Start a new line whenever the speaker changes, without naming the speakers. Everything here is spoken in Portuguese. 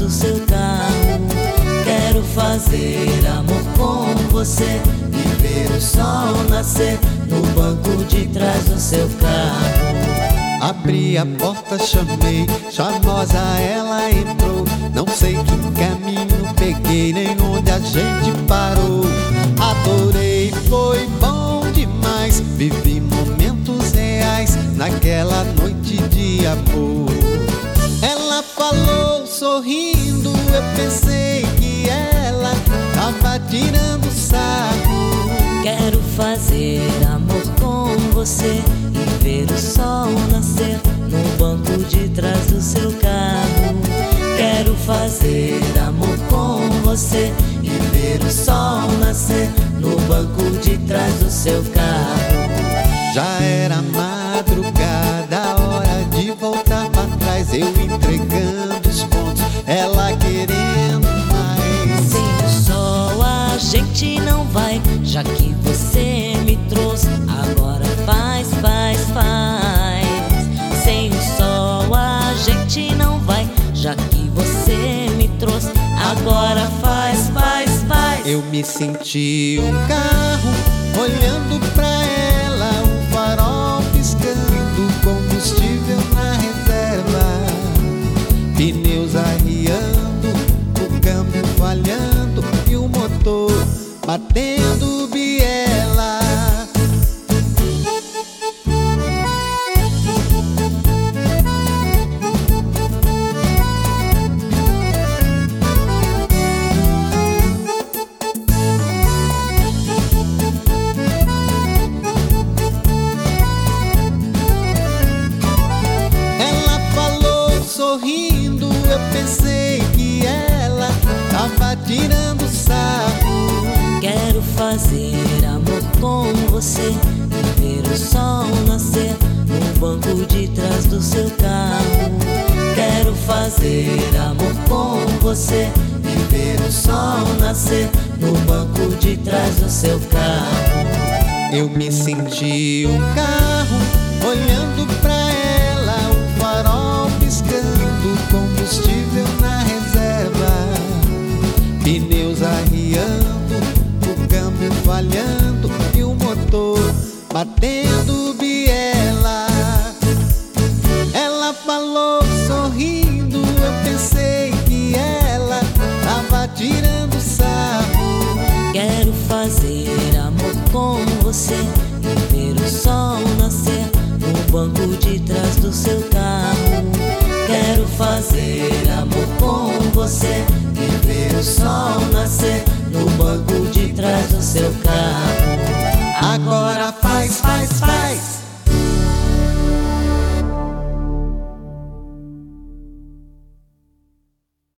do seu carro. Quero fazer amor com você e ver o sol nascer no banco de trás do seu carro.
Abri a porta, chamei, charmosa ela entrou. Não sei que caminho peguei, nem onde a gente parou. Adorei, foi bom demais. Vivi momentos reais naquela noite de amor. Ela falou sorrindo, eu pensei que ela tava tirando sarro.
Quero fazer amor com você e ver o sol nascer no banco de trás do seu carro. Quero fazer amor com você e ver o sol nascer no banco de trás do seu carro.
Já era madrugada, hora de voltar pra trás. Eu entregando os pontos, ela querendo mais.
Sem o sol a gente não vai, já que você me trouxe. Agora faz, faz, faz. Sem o sol a gente não vai, já que você me trouxe. Agora faz, faz, faz.
Eu me senti um carro olhando pra ela, um farol piscando, combustível na reserva, pneus arriando, o câmbio falhando e o motor batendo biela. Sorrindo, eu pensei que ela tava tirando sarro.
Quero fazer amor com você e ver o sol nascer no banco de trás do seu carro. Quero fazer amor com você e ver o sol nascer no banco de trás do seu carro.
Eu me senti um carro olhando pra ela, um farol piscando, combustível na reserva, pneus arriando, o câmbio falhando e o motor batendo biela. Ela falou sorrindo, eu pensei que ela tava tirando sarro.
Quero fazer amor com você e ver o sol nascer no banco de trás do seu carro. Quero fazer amor com você e ver o sol nascer